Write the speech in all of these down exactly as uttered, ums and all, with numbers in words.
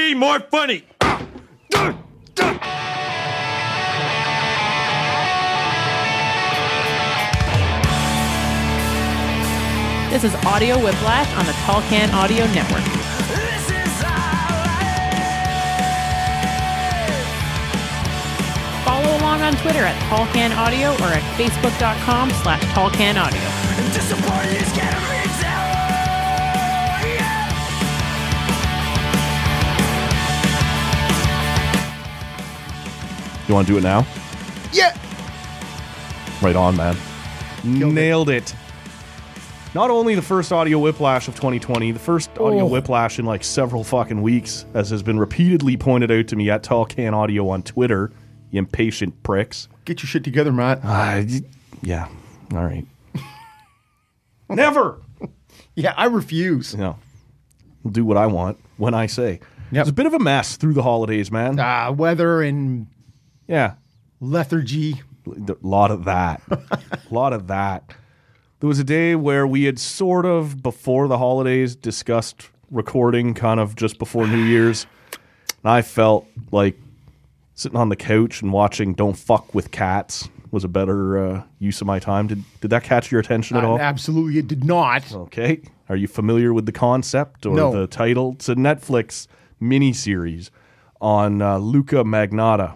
be more funny. This is Audio Whiplash on the Tall Can Audio Network. Follow along on Twitter at Tall Can Audio or at facebook.com slash Tall Can Audio. You want to do it now? Yeah. Right on, man. Killed Nailed it. it. Not only the first Audio Whiplash of twenty twenty, the first Audio Oh. Whiplash in like several fucking weeks, as has been repeatedly pointed out to me at Tall Can Audio on Twitter, you impatient pricks. Get your shit together, Matt. Uh, yeah. All right. Never. Yeah, I refuse. No. I'll do what I want when I say. Yep. It's a bit of a mess through the holidays, man. Uh, weather and Yeah. lethargy. A lot of that. A lot of that. There was a day where we had sort of, before the holidays, discussed recording kind of just before New Year's. And I felt like sitting on the couch and watching Don't Fuck With Cats was a better uh, use of my time. Did did that catch your attention at Uh, all? absolutely, it did not. Okay. Are you familiar with the concept or No. the title? It's a Netflix miniseries on uh, Luca Magnotta.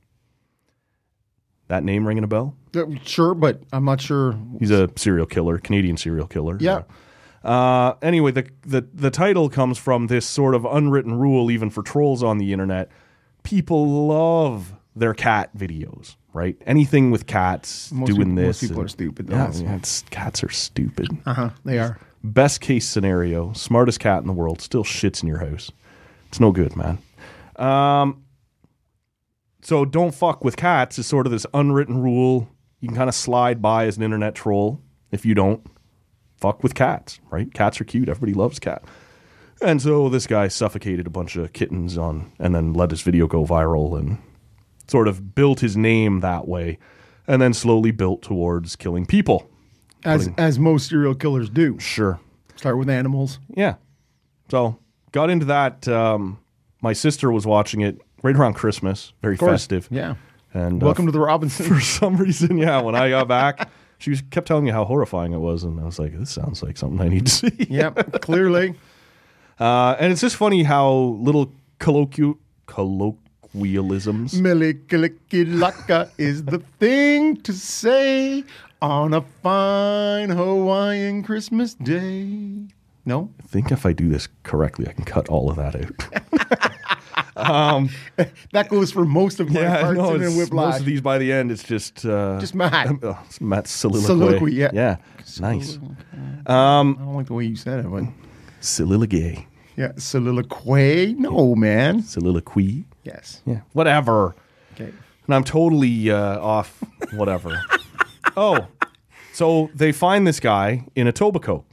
That name ringing a bell? Uh, Sure, but I'm not sure. He's a serial killer, Canadian serial killer. Yeah. Uh, anyway, the, the the title comes from this sort of unwritten rule, even for trolls on the internet. People love their cat videos, right? Anything with cats Most doing people, this. Most people and- are stupid. Though. Yeah, yeah, it's, cats are stupid. Uh huh. They are. Best case scenario, smartest cat in the world, still shits in your house. It's no good, man. Um, so Don't Fuck With Cats is sort of this unwritten rule. You can kind of slide by as an internet troll if you don't fuck with cats, right? Cats are cute. Everybody loves cat. And so this guy suffocated a bunch of kittens on, and then let his video go viral and sort of built his name that way, and then slowly built towards killing people. As as most serial killers do. Sure. Start with animals. Yeah. So got into that. Um, my sister was watching it right around Christmas. Very Of course. festive. Yeah. And uh, Welcome to the Robinson. for some reason, yeah, when I got back, she was, kept telling me how horrifying it was, and I was like, this sounds like something I need to see. Yep. Clearly. Uh, and it's just funny how little colloquial colloquialisms. Melikilikilaka is the thing to say on a fine Hawaiian Christmas day. No? I think if I do this correctly, I can cut all of that out. um, That goes for most of my yeah, parts no, in a it's- whiplash. most of these by the end, it's just uh, Just Matt. uh, it's Matt's soliloquy. Soliloquy, yeah. yeah, nice. I don't like the way you said it, but Soliloquy, yeah, soliloquy. No, man. soliloquy. Yes. Yeah, whatever. Okay. And I'm totally uh, off. Whatever. Oh, so they find this guy in Etobicoke,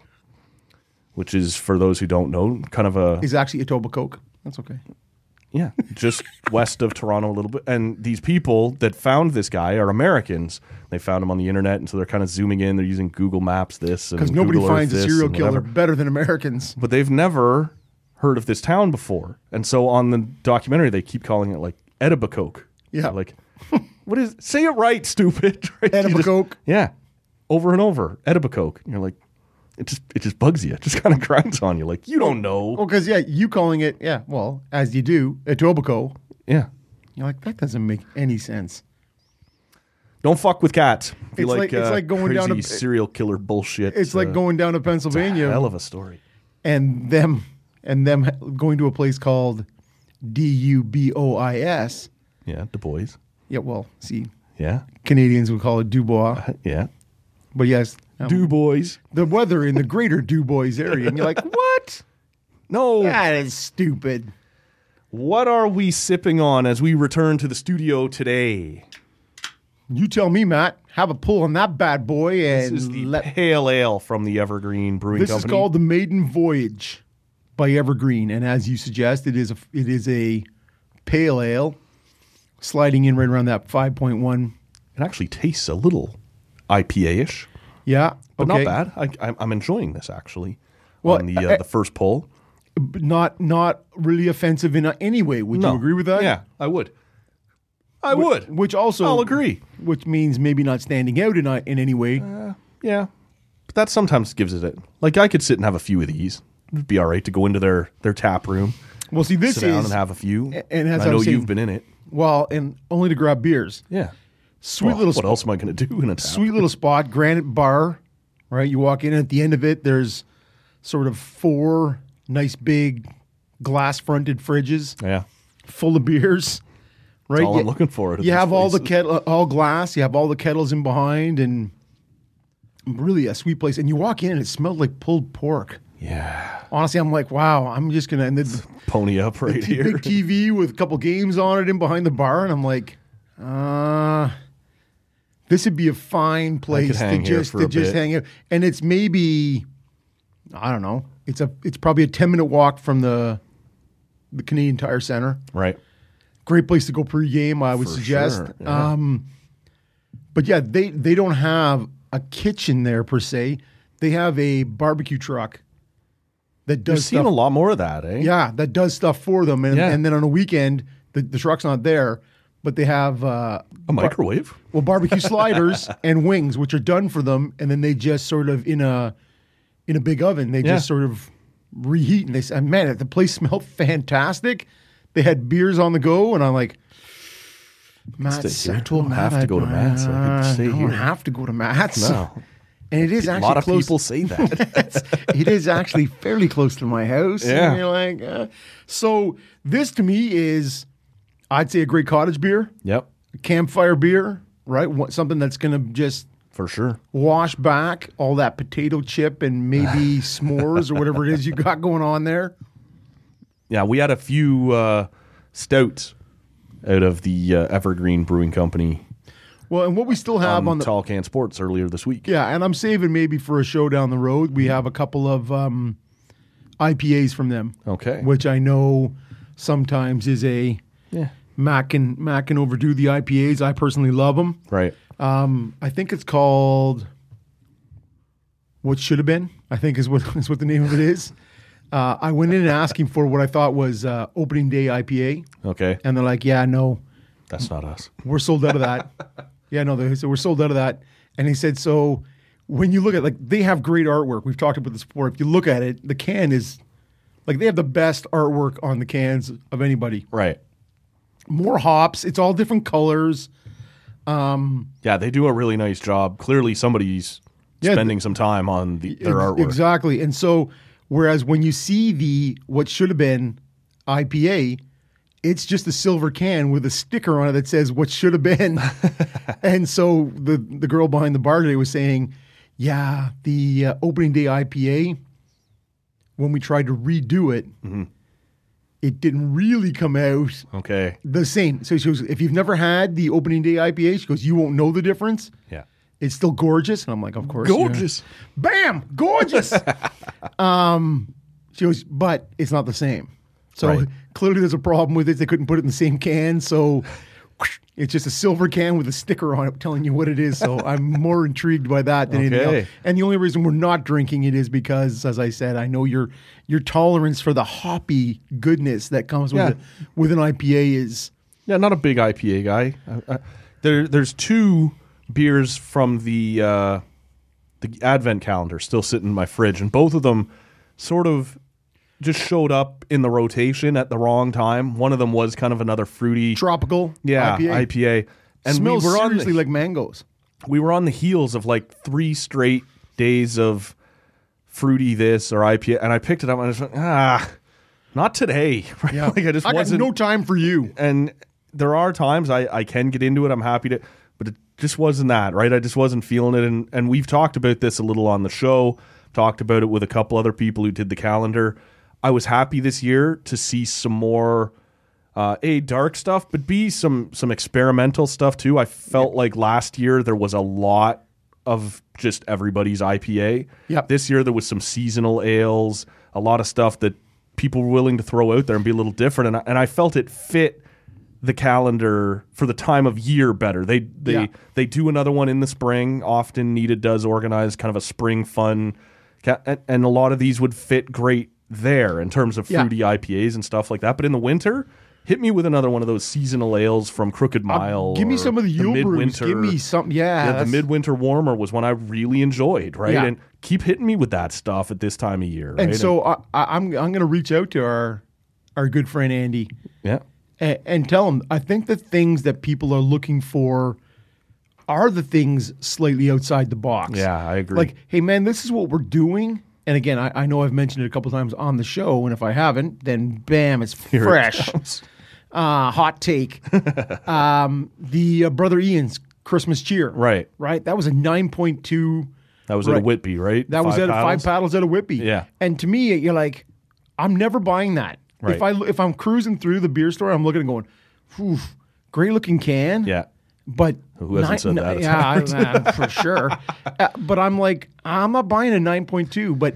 which is, for those who don't know, kind of a He's actually Etobicoke. That's okay. yeah, just west of Toronto a little bit. And these people that found this guy are Americans. They found him on the internet, and so they're kind of zooming in. They're using Google Maps, this and Because nobody Google Earth finds a this serial and killer whatever. better than Americans. But they've never heard of this town before. And so on the documentary, they keep calling it like Etobicoke. Yeah. Like, what is, say it right, stupid. Right? You just- Etobicoke. yeah. Over and over. Etobicoke. And you're like, it just, it just bugs you. It just kind of grinds on you. Like, you don't know. Well, because, yeah, you calling it, yeah, well, as you do, Etobicoke. Yeah. You're like, that doesn't make any sense. Don't fuck with cats. If you It's like- it's uh, like going down crazy a- serial killer bullshit. It's like uh, going down to it's a Pennsylvania hell of a story. and them and them going to a place called D U B O I S. Yeah, Du Bois. Yeah, well, see, Yeah. Canadians would call it Dubois. Yeah. But yes, um, Du Bois. the weather in the greater Du Bois area. And you're like, what? No. That is stupid. What are we sipping on as we return to the studio today? You tell me, Matt. Have a pull on that bad boy. This And is the let, Pale Ale from the Evergreen Brewing this Company. is called the Maiden Voyage by Evergreen. And as you suggest, it is a, it is a pale ale sliding in right around that five point one. It actually tastes a little I P A-ish, Yeah. but okay. not bad. I, I'm, I'm enjoying this, actually, Well, on the, I- uh, the first pull. but not not really offensive in any way. Would No. you agree with that? Yeah, I would. I would. Which also, I'll agree. Which means maybe not standing out in in any way. Yeah, but that sometimes gives it. A, like I could sit and have a few of these. It'd be all right to go into their their tap room, Well, see, this sit down is and have a few. and as I I know was saying- you've been in it. well, and only to grab beers. Yeah. Sweet Well, little what spot, else am I going to do in a tap? sweet little spot, granite bar. Right, you walk in, and at the end of it, there's sort of four nice big glass fronted fridges Yeah. full of beers. Right, That's all you, I'm looking for. at you these have all the places. kettle, all glass. You have all the kettles in behind, and really a sweet place. And you walk in, and it smelled like pulled pork. Yeah. Honestly, I'm like, wow, I'm just gonna. And then the Pony up right t- here. big T V with a couple games on it in behind the bar, and I'm like, uh this would be a fine place to hang here just for to a just bit. hang out. And it's maybe, I don't know, it's a it's probably a ten minute walk from the the Canadian Tire Center. Right. Great place to go pre-game, I would For suggest. sure, yeah. Um, but yeah, they they don't have a kitchen there per se. They have a barbecue truck that You've does seen stuff. a lot more of that, eh? Yeah, that does stuff for them, and, Yeah. and then on a weekend, the, the truck's not there, but they have uh, A microwave? well barbecue sliders and wings, which are done for them, and then they just sort of in a in a big oven, they Yeah. just sort of reheat, and they say, man, the place smelled fantastic. They had beers on the go, and I'm like, Matt, Stay I here. told I don't Matt have to go to Matt's. I could uh, stay I don't here. have to go to Matt's. No. And it is A actually lot of close. people say that. It is actually fairly close to my house. Yeah. And you're like, uh. So this to me is, I'd say, a great cottage beer, Yep. a campfire beer, right? What, something that's going to just For sure. wash back all that potato chip and maybe s'mores or whatever it is you got going on there. Yeah, we had a few uh, stouts out of the uh, Evergreen Brewing Company Well, and what we still have on, on the Tall Can Sports earlier this week. yeah, and I'm saving maybe for a show down the road. We have a couple of um, I P As from them. Okay. Which I know sometimes is a Yeah. Mac can Mac can overdo the I P As. I personally love them. Right. Um, I think it's called What Should Have Been. I think is what is what the name of it is. Uh, I went in asking for what I thought was uh, opening day I P A, Okay. and they're like, "Yeah, no, That's not us. we're sold out of that." Yeah, no, they said we're sold out of that. And he said, so when you look at like they have great artwork. We've talked about this before. If you look at it, the can is like they have the best artwork on the cans of anybody. Right. More hops. It's all different colors. Yeah, they do a really nice job. Clearly, somebody's Yeah, spending some time on the, their Ex- artwork. Exactly. And so, whereas when you see the what should have been I P A, it's just a silver can with a sticker on it that says what should have been. And so the the girl behind the bar today was saying, yeah, the uh, opening day I P A, when we tried to redo it, Mm-hmm. it didn't really come out Okay. the same. So she goes, if you've never had the opening day I P A, she goes, you won't know the difference. Yeah. It's still gorgeous. And I'm like, of course. yeah. Gorgeous. Bam! Gorgeous. um, she goes, but it's not the same. So Right. clearly there's a problem with it. They couldn't put it in the same can. So it's just a silver can with a sticker on it telling you what it is. So I'm more intrigued by that than anything Okay. else. And the only reason we're not drinking it is because, as I said, I know your your tolerance for the hoppy goodness that comes with Yeah. it, with an I P A is Yeah, not a big I P A guy. Uh, uh, there, there's two beers from the uh, the Advent calendar still sitting in my fridge, and both of them sort of just showed up in the rotation at the wrong time. One of them was kind of another fruity, tropical yeah, I P A. I P A, and Smells we were on seriously the, like mangoes. we were on the heels of like three straight days of fruity this or I P A, and I picked it up and I was like, ah, not today. Right? Yeah. like I just I got wasn't. no time for you. and there are times I, I can get into it. I'm happy to, but it just wasn't that, right? I just wasn't feeling it. And, and we've talked about this a little on the show, talked about it with a couple other people who did the calendar. I was happy this year to see some more, uh, A, dark stuff, but B, some, some experimental stuff too. I felt like last year there was a lot of just everybody's I P A. Yep. This year there was some seasonal ales, a lot of stuff that people were willing to throw out there and be a little different. And I, and I felt it fit the calendar for the time of year better. They they Yeah. they do another one in the spring. Often Needed does organize kind of a spring fun, ca- and, and a lot of these would fit great there in terms of Yeah. fruity I P As and stuff like that. But in the winter, hit me with another one of those seasonal ales from Crooked Mile. Give me or some of the Yule brews. midwinter. Give me something. Yeah, Yeah, the that's- midwinter warmer was one I really enjoyed, right? Yeah. And keep hitting me with that stuff at this time of year, right? And so I, I, I'm I'm going to reach out to our our good friend Andy yeah, and, and tell him I think the things that people are looking for are the things slightly outside the box. yeah, I agree. Like, hey man, this is what we're doing. And again, I, I know I've mentioned it a couple times on the show, and if I haven't, then bam, it's Here it fresh. comes. Uh, hot take. um, the uh, Brother Ian's Christmas Cheer. Right. Right. That was a nine point two. That was at Right. a Whitby, right? That was Five at a five paddles? paddles at a Whitby. Yeah. And to me, you're like, I'm never buying that. Right. If I if I'm cruising through the beer store, I'm looking and going, Phew, great looking can. Yeah. But Who hasn't said that? Yeah, I- uh, for sure. Uh, but I'm like, I'm not buying a nine point two. But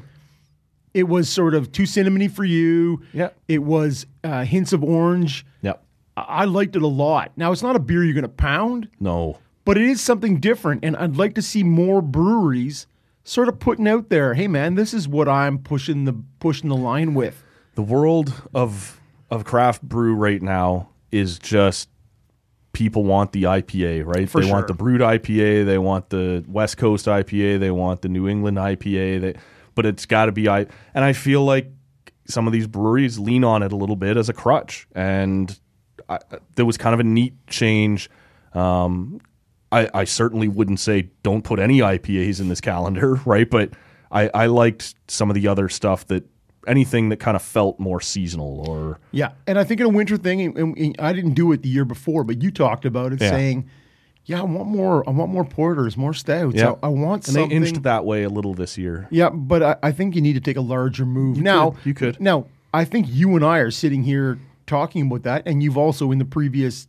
it was sort of too cinnamony for you. Yeah. It was uh, hints of orange. Yep. I-, I liked it a lot. Now it's not a beer you're going to pound, No. but it is something different. And I'd like to see more breweries sort of putting out there, hey man, this is what I'm pushing the pushing the line with. The world of of craft brew right now is just people want the I P A, right? For they want sure. the brewed I P A, they want the West Coast I P A, they want the New England I P A. They, but it's got to be I. And I feel like some of these breweries lean on it a little bit as a crutch, and I, there was kind of a neat change. Um, I, I certainly wouldn't say don't put any I P As in this calendar, right? But I, I liked some of the other stuff that anything that kind of felt more seasonal or Yeah, and I think in a winter thing, and, and I didn't do it the year before, but you talked about it, Yeah. saying, "Yeah, I want more. I want more porters, more stouts. Yeah. I, I want and something." they inched that way a little this year. Yeah, but I, I think you need to take a larger move now. could, you could. Now, I think you and I are sitting here talking about that, and you've also in the previous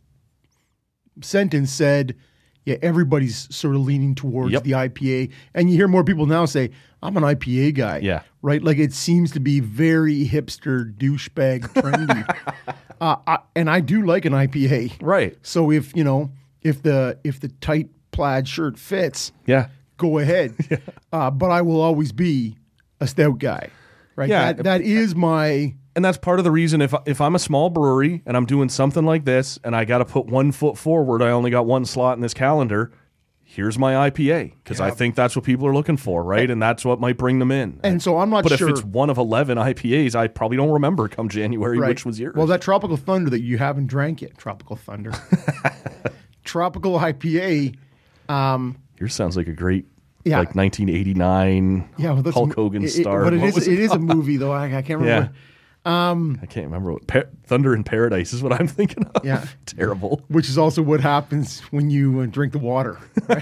sentence said, "Yeah, everybody's sort of leaning towards Yep. the I P A," and you hear more people now say, "I'm an I P A guy." Yeah. right. Like it seems to be very hipster, douchebag, trendy, uh, I, and I do like an I P A. Right. So if you know if the if the tight plaid shirt fits, Yeah. go ahead. uh, but I will always be a stout guy, right? Yeah. That, that is my And that's part of the reason if if I'm a small brewery and I'm doing something like this and I got to put one foot forward, I only got one slot in this calendar. Here's my I P A because I think that's what people are looking for, right? And that's what might bring them in. and so I'm not but sure. if it's one of eleven I P As, I probably don't remember come January right. which was yours. Well, that Tropical Thunder that you haven't drank yet, Tropical Thunder, Tropical I P A. Um, yours sounds like a great, Yeah. like nineteen eighty-nine yeah, well, that's Hulk a- Hogan it- it- star. but it What is was it is a movie though. I, I can't remember. I can't remember what Pa- Thunder in Paradise is what I'm thinking of. Yeah. Terrible. Which is also what happens when you uh, drink the water. Right?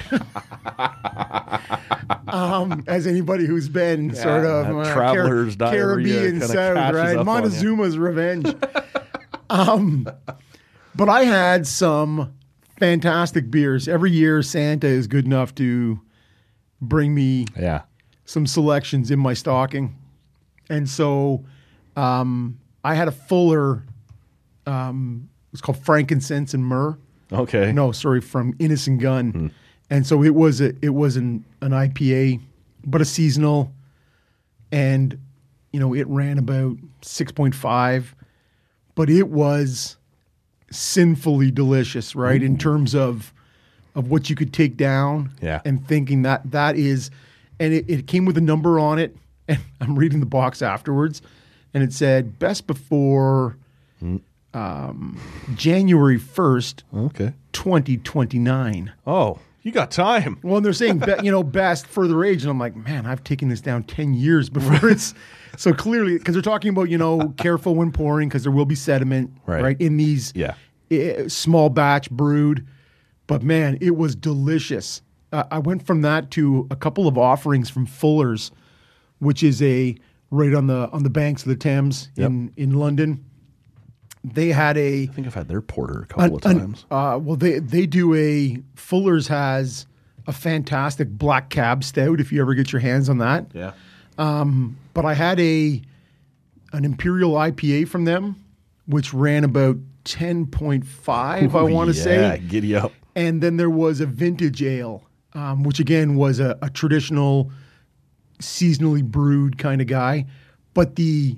um, as anybody who's been sort of that uh, traveler's diarrhea Caribbean kinda South, catches right? up on you. Montezuma's Revenge. um, but I had some fantastic beers. Every year, Santa is good enough to bring me Yeah. some selections in my stocking. And so um, I had a Fuller, um, it's called Frankincense and Myrrh. Okay. No, sorry, from Innocent Gun. Hmm. And so it was a, it was an, an I P A, but a seasonal. And, you know, it ran about six point five, but it was sinfully delicious, right? In terms of of what you could take down Yeah. and thinking that that is, and it, it came with a number on it. And I'm reading the box afterwards, and it said best before um, January first, Okay. twenty twenty-nine. Oh, you got time. Well, and they're saying, be, you know, best further age. And I'm like, man, I've taken this down ten years before it's. So clearly, because they're talking about, you know, careful when pouring because there will be sediment, Right. right, in these Yeah. eh, small batch brewed. But man, it was delicious. Uh, I went from that to a couple of offerings from Fuller's, which is a right on the on the banks of the Thames Yep. in, in London. They had a I think I've had their porter a couple an- of an- times. uh, well, they they do a Fuller's has a fantastic black cab stout. If you ever get your hands on that, Yeah. but I had a an imperial I P A from them, which ran about ten point five. I want to Yeah, say, giddy up. and then there was a vintage ale, um, which again was a, a traditional, seasonally brewed kind of guy. But the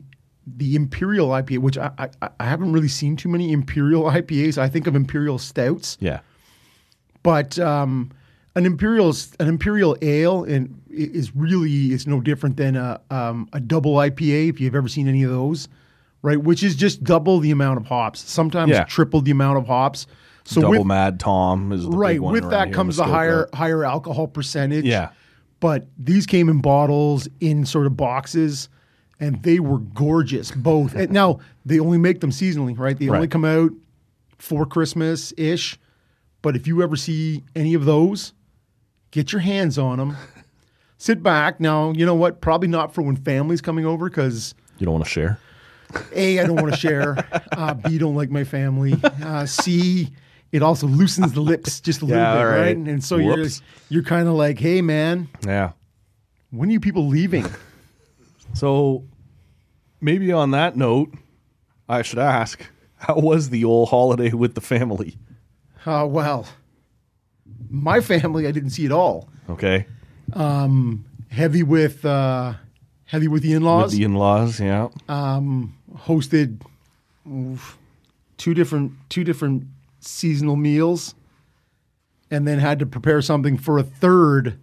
the Imperial I P A, which I, I I haven't really seen too many Imperial I P As. I think of Imperial Stouts, Yeah. but um, an Imperial an Imperial Ale and is really is no different than a um, a double I P A if you've ever seen any of those, right? Which is just double the amount of hops, sometimes Yeah. triple the amount of hops. So Double with, Mad Tom is the right big one with around that here, comes the Muskoka. higher higher alcohol percentage. Yeah. But these came in bottles in sort of boxes, and they were gorgeous, both. And now, they only make them seasonally, right? They only Right. come out for Christmas-ish. But if you ever see any of those, get your hands on them. Sit back. Now, you know what? Probably not for when family's coming over, because You don't want to share? A, I don't want to share. Uh, B, don't like my family. Uh, C, it also loosens the lips just a little Yeah, bit, all right? right. And so Whoops. you're, you're kind of like, hey, man, Yeah. when are you people leaving? So maybe on that note, I should ask, how was the old holiday with the family? Uh, well, my family, I didn't see at all. Okay. Heavy with uh, heavy with the in-laws. With the in-laws, yeah. Hosted oof, two different two different seasonal meals, and then had to prepare something for a third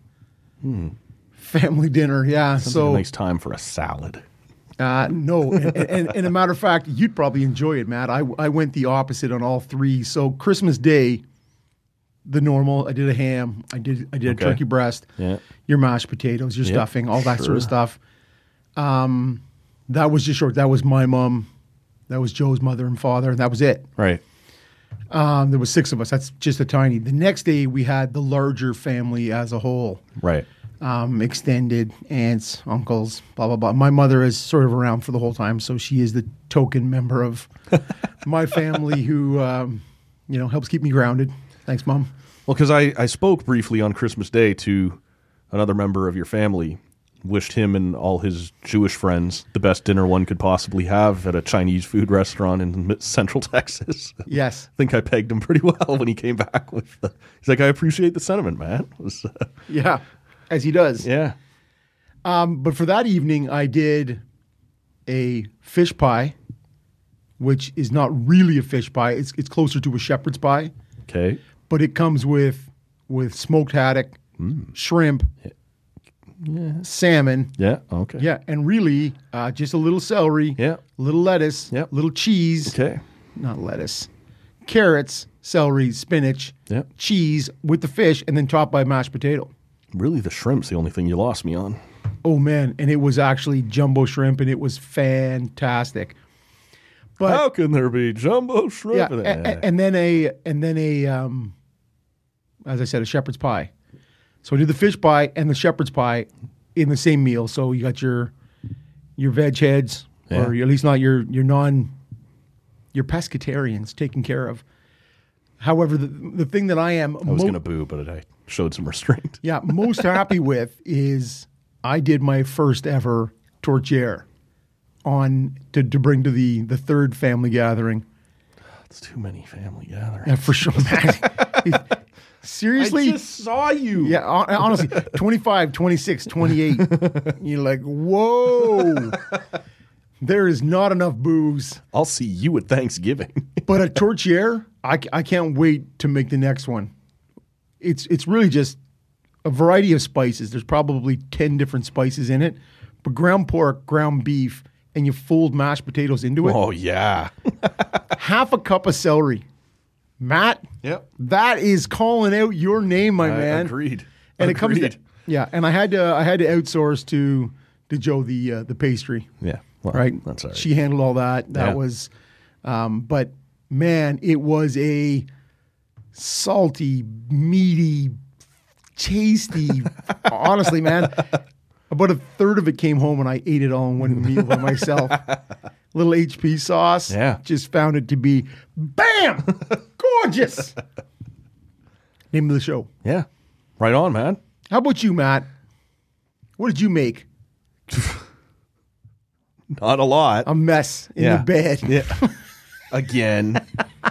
family dinner. Yeah, Sounds so like a nice time for a salad. Uh, no, and, and, and a matter of fact, you'd probably enjoy it, Matt. I, I went the opposite on all three. So Christmas Day, the normal. I did a ham. I did I did Okay. a turkey breast. Yeah. Your mashed potatoes, your Yep, stuffing, all that sort sure. of stuff. Um, that was just short. That was my mom. That was Joe's mother and father, and that was it. Right. Um, there was six of us. That's just a tiny. The next day we had the larger family as a whole. Right. Um, extended aunts, uncles, blah blah blah. My mother is sort of around for the whole time, so she is the token member of my family who, um, you know, helps keep me grounded. Thanks, Mom. Well, because I, I spoke briefly on Christmas Day to another member of your family, wished him and all his Jewish friends the best dinner one could possibly have at a Chinese food restaurant in mi- Central Texas. Yes. I think I pegged him pretty well when he came back with the, he's like, I appreciate the sentiment, man. It was, uh, Yeah, as he does. yeah. Um, but for that evening, I did a fish pie, which is not really a fish pie. It's it's closer to a shepherd's pie, Okay. but it comes with with smoked haddock, shrimp, salmon. Yeah. Okay. Yeah, and really, uh, just a little celery, Yeah. little lettuce, Yep. little cheese, Okay. not lettuce, carrots, celery, spinach, Yep. cheese with the fish, and then topped by mashed potato. Really, the shrimp's the only thing you lost me on. Oh man, and it was actually jumbo shrimp, and it was fantastic. But How can there be jumbo shrimp yeah, in a- it? a- and then a and then a um, as I said, a shepherd's pie. So I did the fish pie and the shepherd's pie in the same meal. So you got your your veg heads, Yeah. or at least not your your non your pescatarians taken care of. However, the the thing that I am I was going to boo, but I showed some restraint. yeah most happy with is I did my first ever tortillere on to, to bring to the the third family gathering. It's too many family gatherings. Yeah, for sure, man. Seriously? I just saw you. Yeah, hon- honestly, twenty-five, twenty-six, twenty-eight. You're like, whoa. There is not enough booze. I'll see you at Thanksgiving. But a tortillere, I, I can't wait to make the next one. It's it's really just a variety of spices. There's probably ten different spices in it. But ground pork, ground beef, and you fold mashed potatoes into it. Oh, yeah. Half a cup of celery. Matt, Yep. that is calling out your name, my I man. agreed. And it comes, Agreed. to, yeah. And I had to, I had to outsource to, to Joe the uh, the pastry, Yeah. Well, right? That's all right. She handled all that. That Yeah. was, um, but man, it was a salty, meaty, tasty. Honestly, man, about a third of it came home and I ate it all in one meal by myself. Little H P sauce. Yeah. Just found it to be bam, gorgeous. Name of the show. Yeah. Right on, man. How about you, Matt? What did you make? Not a lot. A mess in Yeah. the bed. Yeah. Again.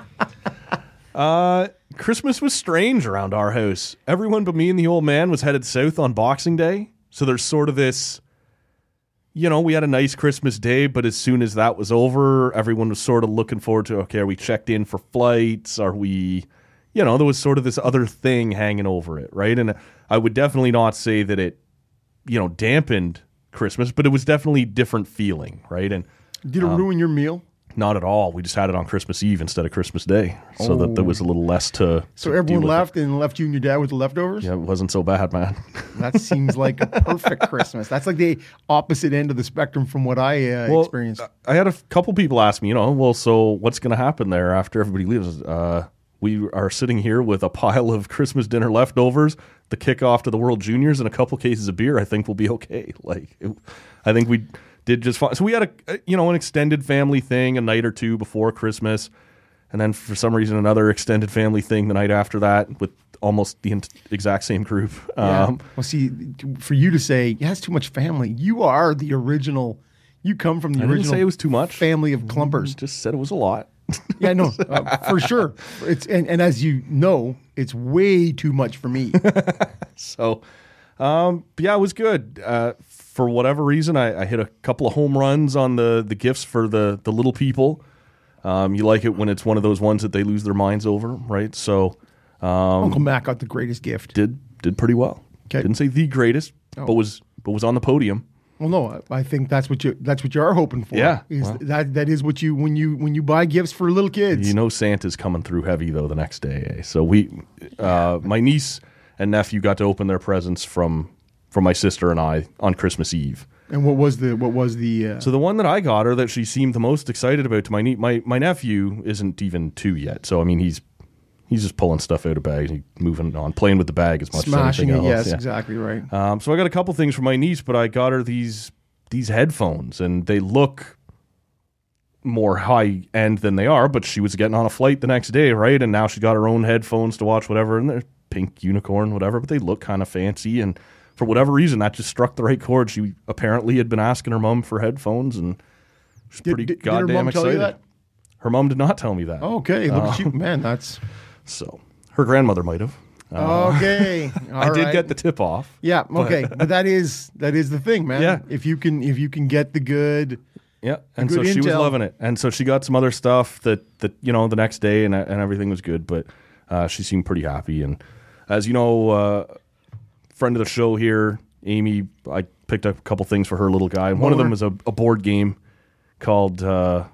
uh, Christmas was strange around our house. Everyone but me and the old man was headed south on Boxing Day. So there's sort of this you know, we had a nice Christmas day, but as soon as that was over, everyone was sort of looking forward to, okay, are we checked in for flights? Are we, you know, there was sort of this other thing hanging over it, right? And I would definitely not say that it, you know, dampened Christmas, but it was definitely a different feeling, right? And Did it um, ruin your meal? Not at all. We just had it on Christmas Eve instead of Christmas Day, so oh. that there was a little less to. So to everyone left it. and left you and your dad with the leftovers? Yeah, it wasn't so bad, man. That seems like a perfect Christmas. That's like the opposite end of the spectrum from what I uh, well, experienced. I had a couple people ask me, you know, well, so what's going to happen there after everybody leaves? Uh, we are sitting here with a pile of Christmas dinner leftovers, the kickoff to the World Juniors, and a couple cases of beer. I think we'll be okay. Like, it, I think we. Did just fine. So we had a, you know, an extended family thing a night or two before Christmas, and then for some reason another extended family thing the night after that with almost the exact same group. Yeah. Um, well, see, for you to say, yeah, it's too much family, you are the original. You come from the I original. didn't say it was too much. Family of clumpers. Just said it was a lot. Yeah, no, uh, for sure. It's and, and as you know, it's way too much for me. So, um, but yeah, it was good. Uh, For whatever reason, I, I hit a couple of home runs on the, the gifts for the, the little people. Um, you like it when it's one of those ones that they lose their minds over, right? So um, Uncle Mac got the greatest gift. Did did pretty well. Okay. Didn't say the greatest, oh. but was but was on the podium. Well, no, I, I think that's what you that's what you are hoping for. Yeah, is well. that that is what you when you when you buy gifts for little kids. You know, Santa's coming through heavy though the next day. Eh? So we, uh, my niece and nephew got to open their presents from. from my sister and I on Christmas Eve. And what was the what was the uh... So the one that I got her that she seemed the most excited about to my nie- my my nephew isn't even two yet. So I mean he's he's just pulling stuff out of bags, he's moving on, playing with the bag as much smashing as anything it. else. Yes, yeah. exactly right. Um, so I got a couple things for my niece, but I got her these these headphones, and they look more high end than they are. But she was getting on a flight the next day, right? And now she got her own headphones to watch whatever, and they're pink unicorn, whatever. But they look kind of fancy and. For whatever reason, that just struck the right chord. She apparently had been asking her mom for headphones, and she's did, pretty did, goddamn did her mom excited. Tell you that? Her mom did not tell me that. Oh, okay, look uh, at you, man. That's so. Her grandmother might have. Uh, okay, All I did right. get the tip off. Yeah, okay, but, but that is that is the thing, man. Yeah. if you can if you can get the good. Yeah, and good so she was intel. loving it, and so she got some other stuff that that you know the next day, and and everything was good, but uh, she seemed pretty happy. And as you know, uh, friend of the show here. Amy, I picked up a couple things for her little guy. One of them was a, a board game called, uh,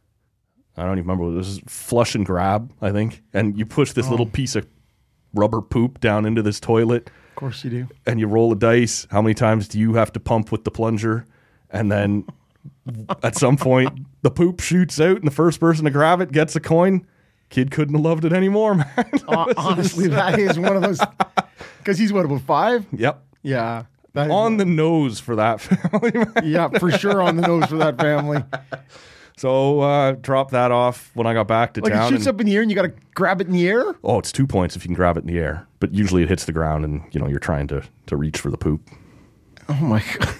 I don't even remember what it was, Flush and Grab, I think. And you push this oh. little piece of rubber poop down into this toilet. Of course you do. And you roll a dice. How many times do you have to pump with the plunger? And then at some point, the poop shoots out, and the first person to grab it gets a coin. Kid couldn't have loved it anymore, man. Uh, honestly, that is one of those, because he's what, about five? Yep. Yeah. That on the nose for that family, man. Yeah, for sure on the nose for that family. So uh, drop that off when I got back to like town. It shoots and, up in the air and you got to grab it in the air? Oh, it's two points if you can grab it in the air. But usually it hits the ground and, you know, you're trying to, to reach for the poop. Oh, my God.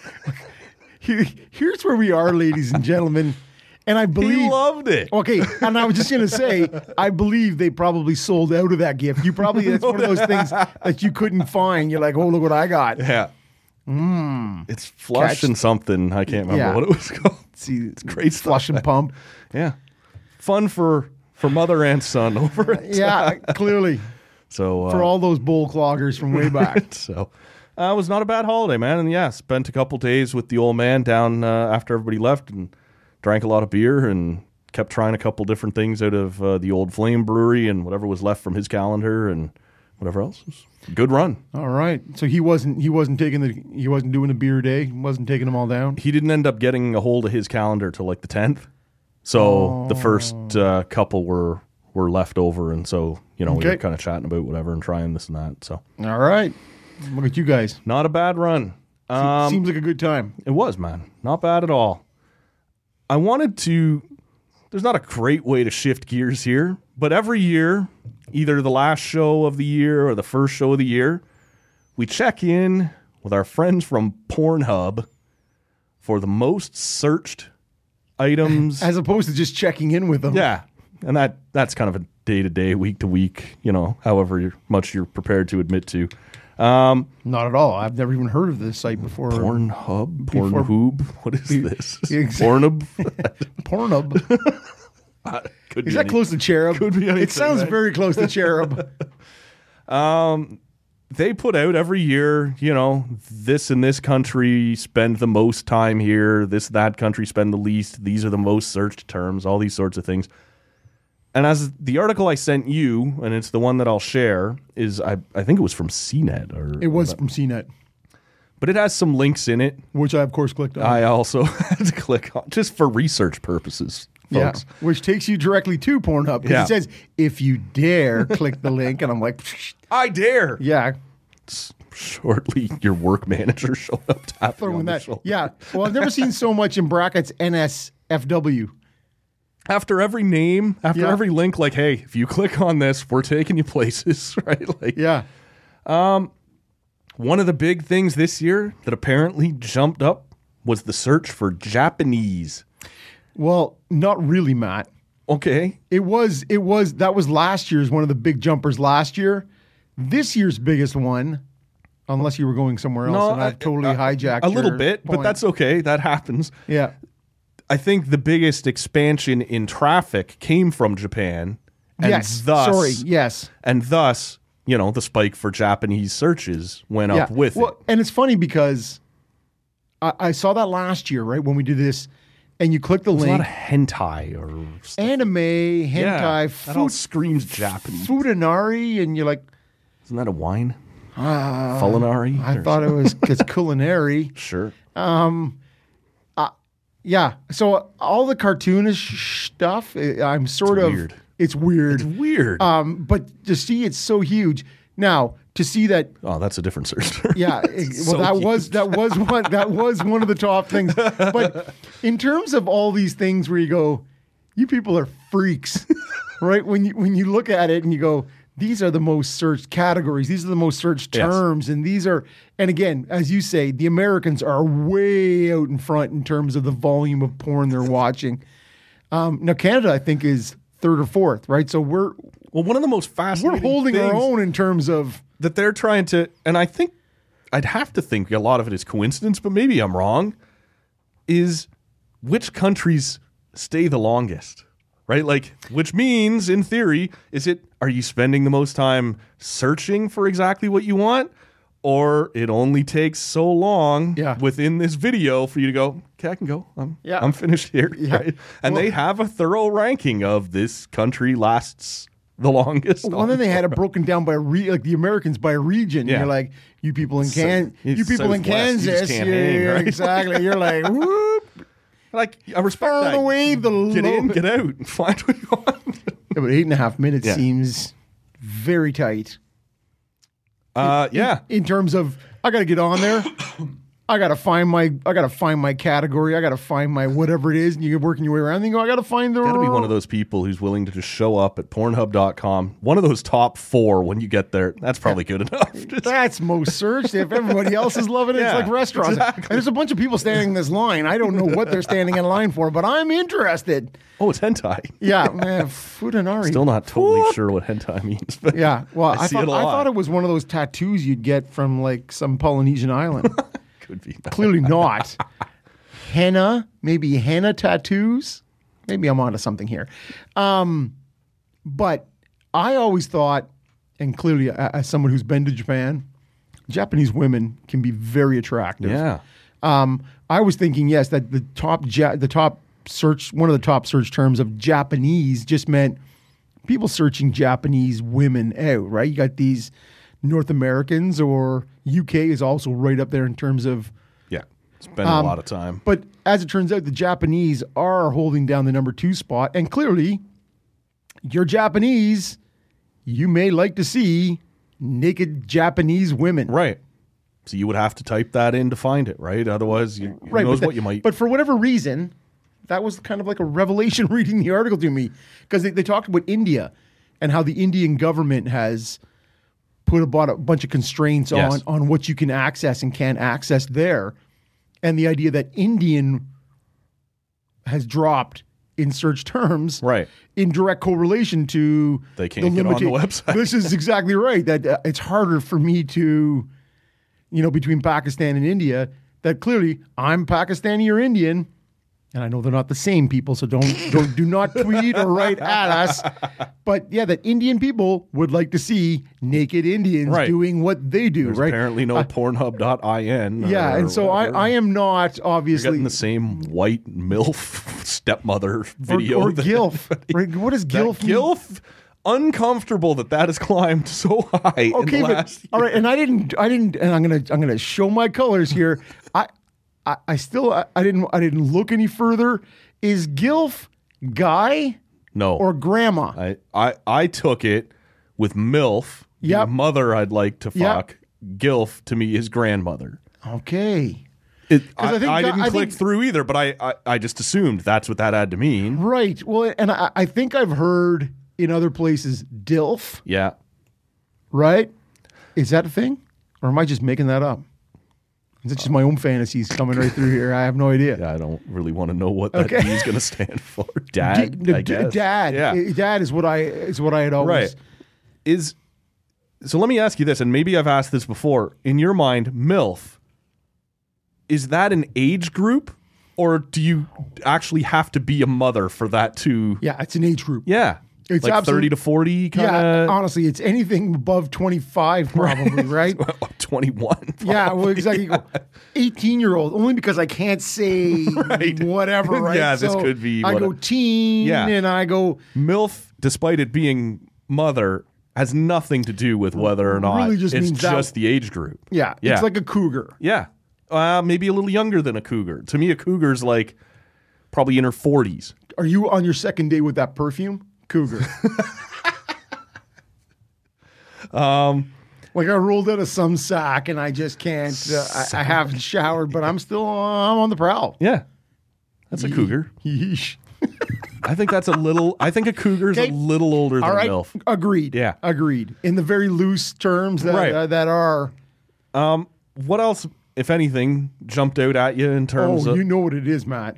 Here, here's where we are, ladies and gentlemen. And I believe... He loved it. Okay, and I was just going to say, I believe they probably sold out of that gift. You probably, it's one of those things that you couldn't find. You're like, oh, look what I got. Yeah. Mm. It's flush Catch. and something. I can't remember Yeah. what it was called. See, It's great stuff. Flush and pump. Yeah. Fun for, for mother and son over it. Yeah, clearly. So uh, For all those bowl cloggers from way back. So uh, it was not a bad holiday, man. And yeah, spent a couple days with the old man down uh, after everybody left and drank a lot of beer and kept trying a couple different things out of uh, the old Flame Brewery and whatever was left from his calendar and whatever else. It was a good run. All right. So he wasn't he wasn't taking the he wasn't doing a beer day. He wasn't taking them all down. He didn't end up getting a hold of his calendar till like the tenth. So Oh. the first uh, couple were were left over, and so you know we Okay. were kind of chatting about whatever and trying this and that. So All right. Look at you guys. not a bad run. Um, Seems like a good time. It was, man. Not bad at all. I wanted to, there's not a great way to shift gears here, but every year, either the last show of the year or the first show of the year, we check in with our friends from Pornhub for the most searched items. As opposed to just checking in with them. Yeah. And that that's kind of a day-to-day, week-to-week, you know, however much you're prepared to admit to. Um, Not at all. I've never even heard of this site before. Pornhub, Before- Pornhoob. What is this? Ex- Pornhub. Pornhub. Could Is be that any- close to cherub? Could be anything, It sounds right? very close to cherub. They put out every year, you know, this and this country spend the most time here. This that country spend the least. These are the most searched terms. All these sorts of things. And as the article I sent you, and it's the one that I'll share, is I I think it was from C net or It was from C net, but it has some links in it. which I, of course, clicked on. I also had to click on just for research purposes, folks. Yeah, which takes you directly to Pornhub because Yeah. it says, if you dare click the link. And I'm like, psh, I dare. yeah, Shortly, your work manager showed up tapping throwing on the that. shoulder. Yeah. Well, I've never seen so much in brackets N S F W. After every name, after Yeah. every link, like, hey, if you click on this, we're taking you places, right? Like, Yeah. one of the big things this year that apparently jumped up was the search for Japanese. Well, not really, Matt. Okay. It was, it was, that was last year's, one of the big jumpers last year. This year's biggest one, unless you were going somewhere else and I've totally hijacked a little your bit, but point. that's okay. That happens. Yeah. I think the biggest expansion in traffic came from Japan. And yes. thus, Sorry. Yes. And thus, you know, the spike for Japanese searches went Yeah. up with well, it. And it's funny because I, I saw that last year, right? When we did this, and you click the There's a link, lot of hentai or stuff. anime, hentai, Yeah, that all food, screams Japanese. Fudanari, and you're like, Isn't that a wine? Culinary? I thought it was it's culinary. Sure. Yeah. So all the cartoonish stuff, eh, I'm sort It's of weird. It's weird. It's weird. Um, but to see it's so huge. Now, to see that oh, that's a different search term. yeah, it- well So that huge. was that was one that was one of the top things. But in terms of all these things where you go, you people are freaks. Right? When you when you look at it and you go, these are the most searched categories, these are the most searched Yes. terms, and these are and again, as you say, the Americans are way out in front in terms of the volume of porn they're watching. Um, now Canada, I think, is third or fourth, right? So we're Well, one of the most we're fascinating holding our things own in terms of that they're trying to, and I think I'd have to think a lot of it is coincidence, but maybe I'm wrong, is which countries stay the longest, right? Like, which means, in theory, is it, are you spending the most time searching for exactly what you want? Or it only takes so long Yeah. within this video for you to go, okay, I can go. I'm, Yeah. I'm finished here. Yeah. Right? And Well- they have a thorough ranking of this country lasts the longest. well, then on they had it Pornhub. broken down by re- like the Americans by region. Yeah. You're like, you people in So- Can, it's you people in Southwest, you just Kansas, can't yeah, hang, right? exactly. You're like, whoop, Like, I respect far that. away the Get low. in, get out, and find what you want. Yeah, but eight and a half minutes Yeah. seems very tight Uh, yeah. in terms of I got to get on there. I gotta find my I gotta find my category. I gotta find my whatever it is, and you're working your way around. And you go, I gotta find the. Got to be one of those people who's willing to just show up at pornhub dot com. One of those top four when you get there. That's probably good enough. Just- That's most searched. If everybody else is loving it, Yeah, it's like restaurants. exactly. And there's a bunch of people standing in this line. I don't know what they're standing in line for, but I'm interested. oh, it's hentai. Yeah, man, Fudanari. Still not totally Whoop. sure what hentai means. But Yeah, well, I I, see thought it a I lot. thought it was one of those tattoos you'd get from like some Polynesian island. could be. Clearly not. Henna, maybe henna tattoos. Maybe I'm onto something here. Um, but I always thought, and clearly a- as someone who's been to Japan, Japanese women can be very attractive. Yeah. Um, I was thinking, yes, that the top ja- the top search one of the top search terms of Japanese just meant people searching Japanese women out, right? You got these North Americans, or U K is also right up there in terms of. Yeah. Spend Um, a lot of time. But as it turns out, the Japanese are holding down the number two spot, and clearly, you're Japanese. You may like to see naked Japanese women. Right. So you would have to type that in to find it, right? Otherwise, you, who Right, knows but what that- you might. But for whatever reason, that was kind of like a revelation reading the article to me, because they, they talked about India and how the Indian government has put about a bunch of constraints Yes. on on what you can access and can't access there, and the idea that Indian has dropped in search terms, Right. in direct correlation to They can't get on the website. This is exactly right. That uh, it's harder for me to, you know, between Pakistan and India. That clearly I'm Pakistani or Indian, and I know they're not the same people. So don't don't do not tweet or write at us. But yeah, that Indian people would like to see naked Indians Right. doing what they do. There's right? apparently no pornhub dot I N. Yeah, or and so I, whatever. I am not You're obviously getting the same white MILF stepmother or, video. or that gilf. everybody- Right? What is That gilf? mean? gilf? Uncomfortable that that has climbed so high Okay, in the but last all right, and I didn't, I didn't, and I'm gonna, I'm gonna show my colors here. I, I, I still, I, I didn't, I didn't look any further. Is gilf guy No. or grandma? I, I, I took it with MILF, Yep. the mother I'd like to Yep. fuck. Gilf to me is grandmother. Okay, It, I, I think I that- didn't I click think- through either, but I, I, I just assumed that's what that had to mean. right. Well, and I, I think I've heard in other places dilf. Yeah. Right? Is that a thing, or am I just making that up? Is it just my own fantasies coming right through here? I have no idea. Yeah, I don't really want to know what that Okay. D is going to stand for. Dad, D- I d- guess. Dad. Yeah. Eh, Dad is what I is what I had always. Right. Is so let me ask you this, and maybe I've asked this before. In your mind, MILF, is that an age group? Or do you actually have to be a mother for that to Yeah, it's an age group. Yeah. It's like absolute- thirty to forty kind Yeah, of honestly, it's anything above twenty-five, probably, right? twenty-one. Yeah, well, exactly. eighteen-year-old, only because I can't say Right. whatever, right? Yeah, this So could be I what go a- teen, Yeah. and I go MILF, despite it being mother, has nothing to do with whether or not Really just it's means that- just the age group. yeah, Yeah. it's like a cougar. Yeah. Uh, maybe a little younger than a cougar. To me, a cougar's like probably in her forties. Are you on your second day with that perfume? Cougar. um, like I rolled out of some sack and I just can't. Uh, I, I haven't showered, but I'm still I'm on the prowl. Yeah. That's a cougar. Yeesh. I think that's a little, I think a cougar's Okay. a little older than All right, MILF. agreed. Yeah. agreed. In the very loose terms that Right. uh, that are. What else, if anything, jumped out at you in terms Oh, of, you know what it is, Matt.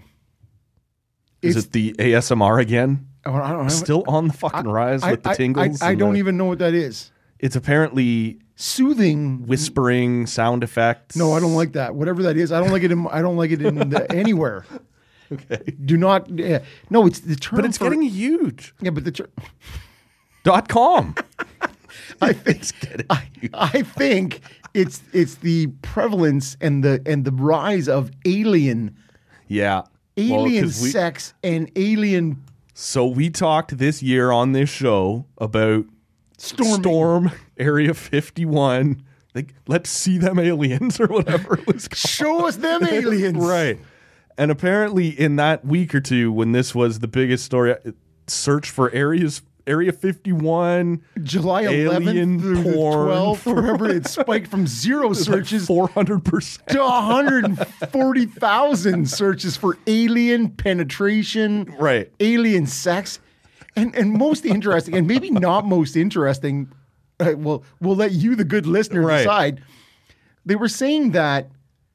is It's it the A S M R again? oh, I don't know. Still on the fucking rise I, with the I- tingles? I, I and don't the- even know what that is. It's apparently Soothing. whispering sound effects. No, I don't like that. Whatever that is, I don't like it. In, I don't like it in the, anywhere. Okay. Do not. Yeah. No, it's the term. But it's for, getting huge. Yeah, but the term. Dot com. I think. I, I think it's it's the prevalence and the and the rise of alien Yeah. Well, alien 'cause we- sex and alien So we talked this year on this show about storming. Storm Area fifty-one. Like, let's see them aliens or whatever it was called. Show us them aliens. Right. And apparently in that week or two when this was the biggest story, search for areas Area fifty-one, July alien eleventh through the porn. twelfth, or whatever, it spiked from zero searches four hundred percent. to one hundred forty thousand searches for alien penetration, Right. alien sex. And and most interesting, and maybe not most interesting, uh, well, we'll let you, the good listener, Right. decide. They were saying that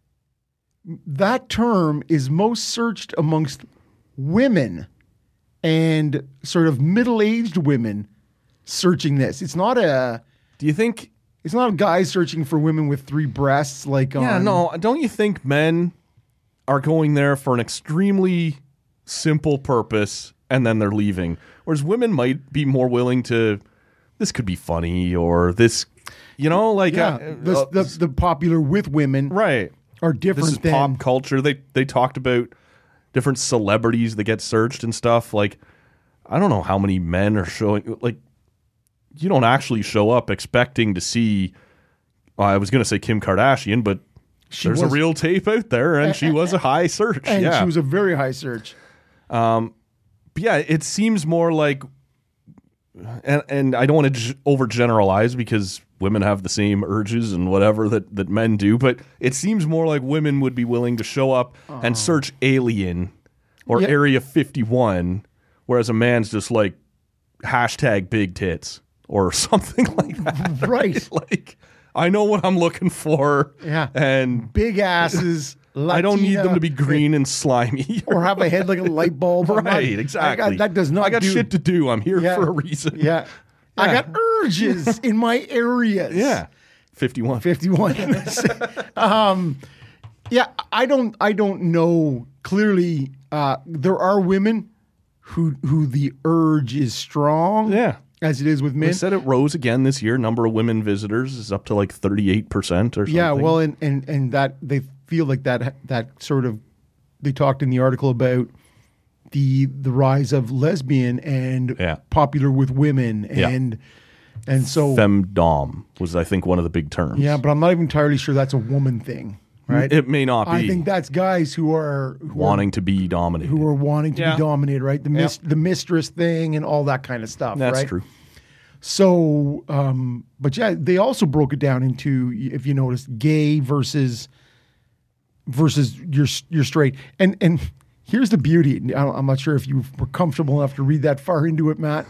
that term is most searched amongst women and sort of middle-aged women searching this. It's not a Do you think it's not a guy searching for women with three breasts like Yeah, on no, don't you think men are going there for an extremely simple purpose and then they're leaving? Whereas women might be more willing to, this could be funny or this, you know, like, yeah, uh, the, uh, the, the popular with women right. are This different is than pop culture. They, they talked about different celebrities that get searched and stuff. Like, I don't know how many men are showing, like, you don't actually show up expecting to see, well, I was going to say Kim Kardashian, but She there's was- a real tape out there, and she was a high search. and yeah. she was a very high search. But yeah, it seems more like, and and I don't want to g- overgeneralize because women have the same urges and whatever that, that men do, but it seems more like women would be willing to show up and search alien or Yeah. Area fifty-one, whereas a man's just like hashtag big tits or something like that. Right. Like, I know what I'm looking for. Yeah. And Big asses, I don't need Latina, them to be green and slimy. or have a head like a light bulb. I'm not- Right, exactly. I got, that does not. I got do, shit to do. I'm here Yeah. for a reason. Yeah. I got urges in my areas. Yeah. fifty-one. fifty-one. um, yeah, I don't. I don't know clearly. Uh, there are women who who the urge is strong. Yeah. as it is with men. They said it rose again this year. Number of women visitors is up to like thirty-eight percent or something. Yeah, well, and, and and that they feel like that that sort of they talked in the article about the the rise of lesbian and Yeah. popular with women Yeah. and and so femdom was, I think, one of the big terms. yeah, but I'm not even entirely sure that's a woman thing, right? It may not be. I think that's guys who are who wanting are, to be dominated. who are wanting to Yeah. be dominated, right? The mis- Yeah. the mistress thing and all that kind of stuff. That's right? true. So, um, but yeah, they also broke it down into, if you notice, gay versus versus you're you're straight. And and here's the beauty. I don't- I'm not sure if you were comfortable enough to read that far into it, Matt.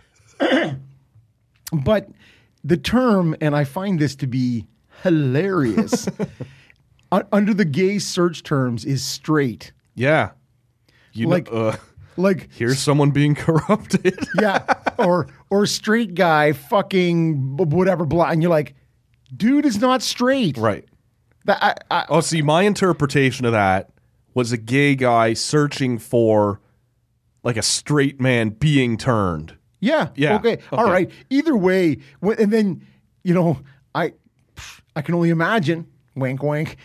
But the term, and I find this to be hilarious, u- under the gay search terms is straight. Yeah. You Like- know, uh, Like here's someone being corrupted. yeah, or or straight guy fucking b- whatever blah, and you're like, dude is not straight. Right. That, I, I, Oh, see, my interpretation of that was a gay guy searching for like a straight man being turned. yeah, Yeah, okay, all okay. right. Either way, wh- and then you know, I I can only imagine. Wink, wink.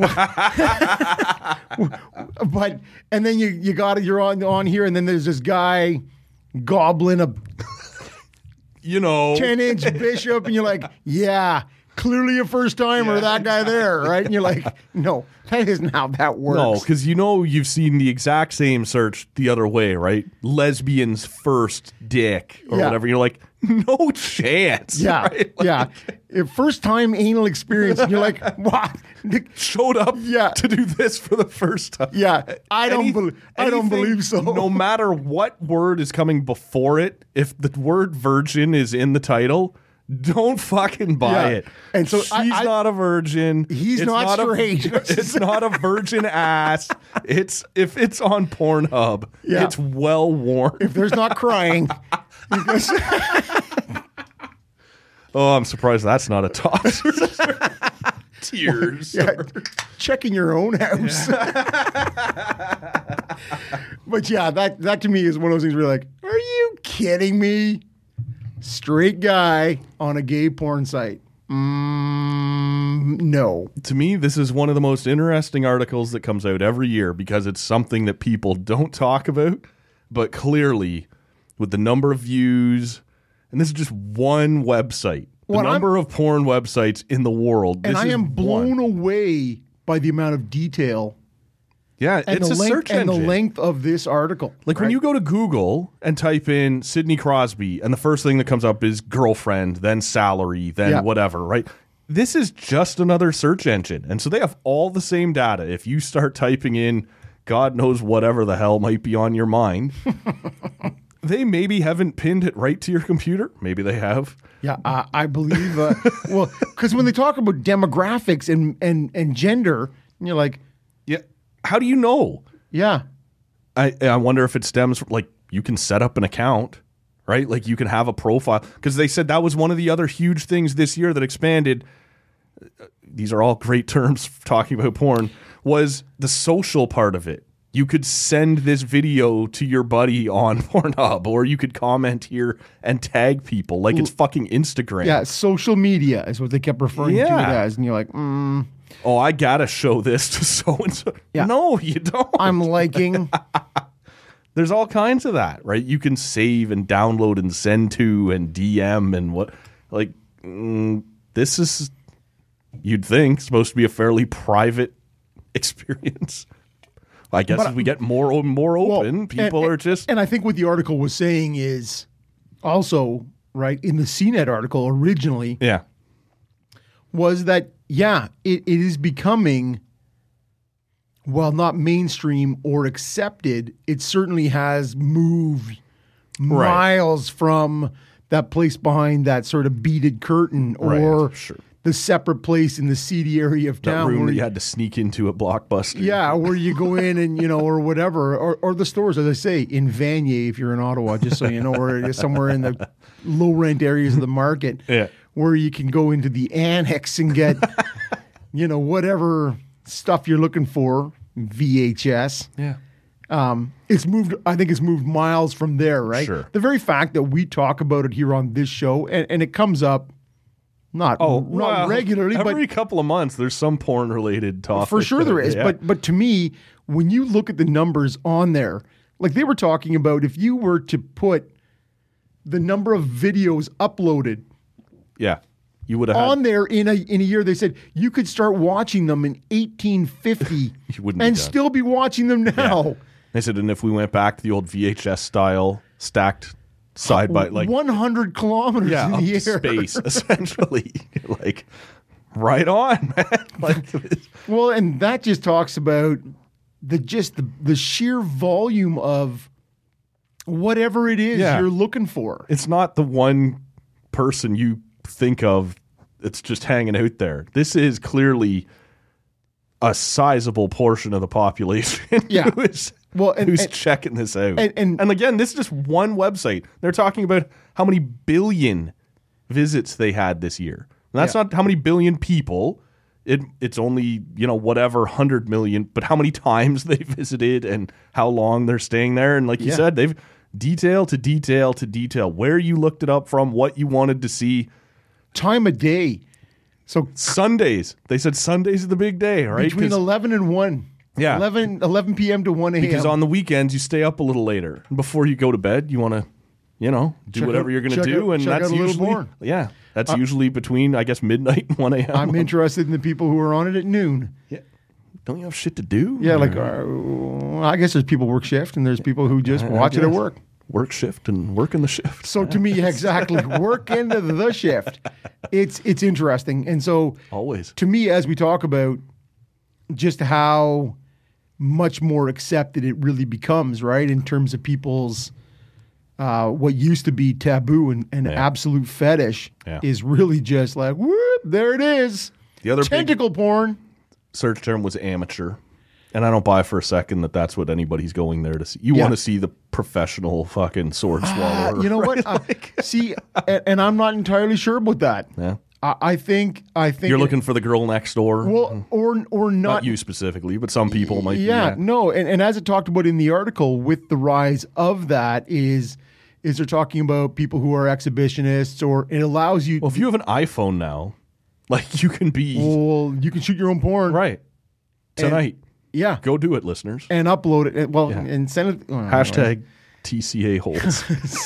But and then you you got it. You're on on here, and then there's this guy gobbling a You know. ten inch bishop, and you're like, yeah, clearly a first timer, Yeah, that guy there, right? And you're like, no, that isn't how that works. No, because you know you've seen the exact same search the other way, right? Lesbian's first dick or Yeah. whatever. You're like, no chance. Yeah, right? Like, yeah. If first time anal experience, and you're like, what? Showed up Yeah. to do this for the first time. Yeah, I don't. Any- bel I don't anything, believe so. No matter what word is coming before it, if the word virgin is in the title, don't fucking buy Yeah. it. And so she's I- I- not a virgin. He's It's not a- straight. it's not a virgin ass. It's if it's on Pornhub, Yeah. it's well worn. If there's not crying, because Oh, I'm surprised that's not a top. Tears. yeah, checking your own house. But yeah, that that to me is one of those things where you're like, are you kidding me? Straight guy on a gay porn site. Mm, no. To me, this is one of the most interesting articles that comes out every year because it's something that people don't talk about, but clearly, with the number of views, and this is just one website, the What I'm- number of porn websites in the world. And this I is am blown one. away by the amount of detail Yeah, and it's the a length search and engine. the length of this article. Like when right? you go to Google and type in Sidney Crosby, and the first thing that comes up is girlfriend, then salary, then Yeah. whatever, right? This is just another search engine. And so they have all the same data. If you start typing in God knows whatever the hell might be on your mind, they maybe haven't pinned it right to your computer. Maybe they have. Yeah, I, I believe. Uh, well, because when they talk about demographics and and and gender, and you're like, Yeah. How do you know? yeah, I, I wonder if it stems from, like, you can set up an account, right? Like, you can have a profile. Because they said that was one of the other huge things this year that expanded. uh, These are all great terms talking about porn, was the social part of it. You could send this video to your buddy on Pornhub, or you could comment here and tag people like it's fucking Instagram. yeah. Social media is what they kept referring to it Yeah. as, and you're like, mm, Oh, I gotta show this to so and so. Yeah. No, you don't. I'm liking. There's all kinds of that, right? You can save and download and send to and D M and what, like, mm, this is, you'd think, supposed to be a fairly private experience. I guess But- as we get more and more Well, open, people and- are just, And I think what the article was saying is also right in the C net article originally yeah, was that yeah, it, it is becoming, while not mainstream or accepted, it certainly has moved Right. miles from that place behind that sort of beaded curtain or Right, sure. the separate place in the seedy area of That town. room where that you had to sneak into at Blockbuster. Yeah, where you go in and, you know, or whatever, or, or the stores, as I say, in Vanier, if you're in Ottawa, just so you know, or somewhere in the low rent areas of the market, Yeah. where you can go into the annex and get, you know, whatever stuff you're looking for, V H S. Yeah. Um, it's moved, I think it's moved miles from there, right? Sure. The very fact that we talk about it here on this show, and, and it comes up not, Oh, not well, regularly, but every couple of months there's some porn related topic. for sure there is. Yeah. But but to me, when you look at the numbers on there, like they were talking about, if you were to put the number of videos uploaded yeah, you would have on had, there in a in a year, they said you could start watching them in eighteen fifty You wouldn't be and done. still be watching them now. They said, and if we went back to the old V H S style, stacked side by like one hundred kilometers yeah, in up the to air. space essentially, like right on, man. Like, it's- Well, and that just talks about the just the, the sheer volume of whatever it is Yeah. you're looking for. it's not the one person you think of that's just hanging out there. This is clearly a sizable portion of the population Yeah. who is Well, and- who's and- checking this out. and- and- again, this is just one website. They're talking about how many billion visits they had this year. And that's Yeah. not how many billion people. It it's only, you know, whatever hundred million, but how many times they visited and how long they're staying there. And like you Yeah. said, they've detail to detail to detail where you looked it up from, what you wanted to see. Time of day. So Sundays. They said Sundays is the big day, right? between 'Cause- eleven and one. Yeah. eleven, eleven p.m. to one a.m. Because on the weekends you stay up a little later. Before you go to bed, you want to, you know, do Check whatever out- you're going to check do, out- and check that's out a little usually porn. yeah, that's usually between I guess midnight and one a.m. I'm interested in the people who are on it at noon. Yeah. Don't you have shit to do? Yeah, like Or uh, I guess there's people work shift and there's people who just watch it at guess. work. work shift and work in the shift. So to me, exactly, work into the shift. It's it's interesting, and so Always. to me, as we talk about just how much more accepted it really becomes, right, in terms of people's uh, what used to be taboo and, and Yeah. absolute fetish Yeah. is really just like, whoop, there it is. The other big Tentacle porn. search term was amateur. And I don't buy for a second that that's what anybody's going there to see. You Yeah. want to see the professional fucking sword swallower. Uh, you know right? what? I- see, and, and I'm not entirely sure about that. Yeah. I, I think I think You're it- looking for the girl next door. well, or or not. not you specifically, but some people might Yeah, be. no, and, and as it talked about in the article, with the rise of that is is they're talking about people who are exhibitionists, or it allows you. Well, if you have an iPhone now, like you can be well, you can shoot your own porn, right tonight. Yeah, Go do it, listeners. and upload it. and- Well, Yeah. and send it. oh, Hashtag T C A holds.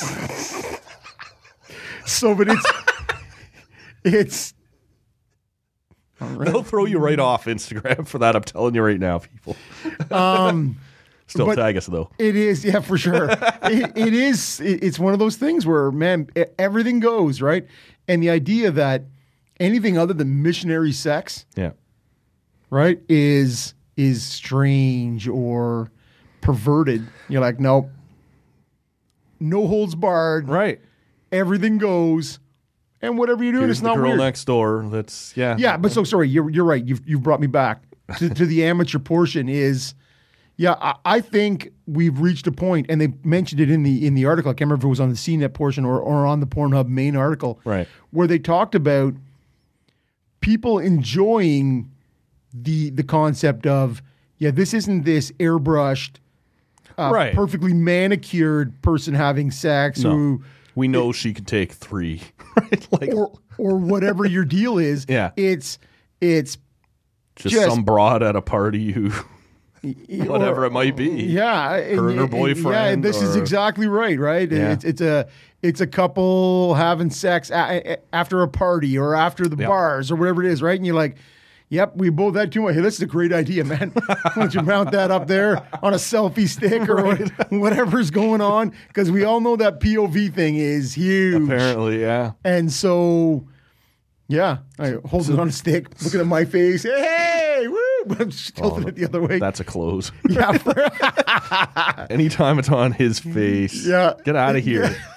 So, but it's it's. All right. They'll throw you right off Instagram for that. I'm telling you right now, people. Um, Still but- tag us though. It is, yeah, for sure. it, it is. It, it's one of those things where, man, e- everything goes right, and the idea that anything other than missionary sex, Yeah. right, is is strange or perverted. You're like, nope, no holds barred. Right. Everything goes, and whatever you're doing, Here's it's the not girl weird. next door. That's yeah. Yeah, but so sorry. You're you're right. You've you've brought me back to, to the amateur portion. Is yeah, I, I think we've reached a point, and they mentioned it in the in the article. I can't remember if it was on the C net portion or or on the Pornhub main article, Right. where they talked about people enjoying the the concept of yeah, this isn't this airbrushed, uh, Right. perfectly manicured person having sex No. who. We know she could take three. Right. Like Or, or whatever your deal is. Yeah. It's it's just, just- some broad at a party who whatever or- it might be. Yeah, and- Her and her and- boyfriend Yeah, this is or- exactly right. Right. Yeah. It's it's a it's a couple having sex a, a- after a party or after the Yep. bars or whatever it is. Right. And you're like, yep, we both had too much. Hey, this is a great idea, man. Why don't you mount that up there on a selfie stick or what, whatever's going on? Because we all know that P O V thing is huge. Apparently, yeah. And so, yeah, I hold it on a stick, looking at my face. Hey, hey, woo! But I'm just tilting Oh, it the other way. That's a close. Yeah, for- Anytime it's on his face. Yeah. Get out of here.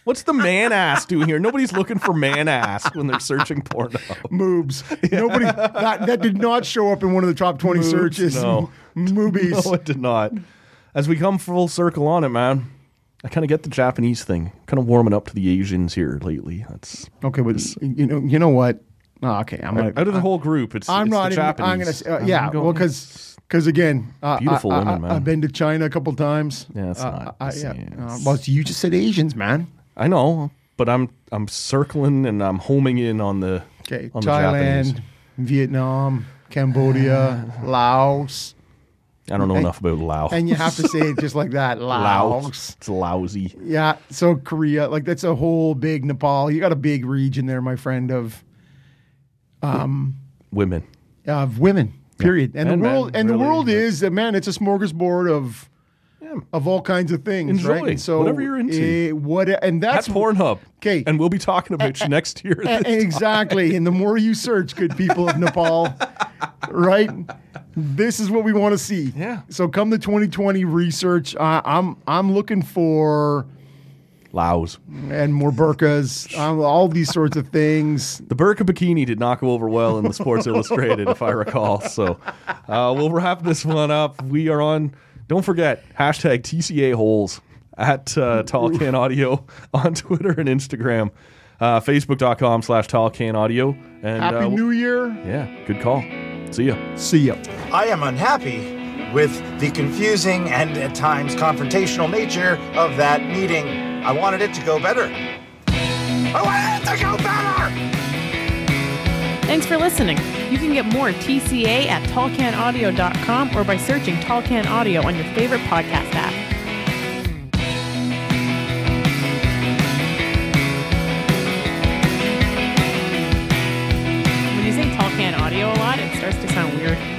What's the man ass doing here? Nobody's looking for man ass when they're searching porno. Moobs. Nobody that, that did not show up in one of the top twenty Moobs, searches. no. Moobies. No, it did not. As we come full circle on it, man, I kind of get the Japanese thing. Kind of warming up to the Asians here lately. That's Okay, but you know, you know what? Oh, okay, I'm gonna, out of the whole group. It's I'm it's not the even. Japanese. I'm gonna. say- Uh, I'm yeah, going- well, because because again, uh, Beautiful I, women, I, man. I've been to China a couple times. Yeah, it's Uh, not I, the yeah. same. Uh, well, you just said Asians, man. I know, but I'm I'm circling and I'm homing in on the Okay, on the Japanese. Thailand, Vietnam, Cambodia, Laos, I don't know and- enough about Laos. and you have to say it just like that, Laos. Laos. It's lousy. Yeah, so Korea, like that's a whole big Nepal. You got a big region there, my friend, of Women. of women. Period. And, And the world men, and really, the world but- is uh, man, it's a smorgasbord of Yeah. of all kinds of things. Enjoy right? And so whatever you're into. eh, what and that's That's Pornhub. 'Kay. And we'll be talking about you next year. A- exactly. And the more you search, good people of Nepal, right? This is what we want to see. Yeah. So come the twenty twenty research, uh, I'm I'm looking for Laos. and more burqas, um, all these sorts of things. The burqa bikini did not go over well in the Sports Illustrated, if I recall. So uh, we'll wrap this one up. We are on, don't forget, hashtag T C A holes at uh, Tall Can Audio on Twitter and Instagram. Uh, Facebook.com slash Tall Can Audio. And, Happy uh, New Year. Yeah, good call. See ya. See ya. I am unhappy with the confusing and at times confrontational nature of that meeting. I wanted it to go better. I wanted it to go better! Thanks for listening. You can get more T C A at tall can audio dot com or by searching Tall Can Audio on your favorite podcast app. When you say Tall Can Audio a lot, it starts to sound weird.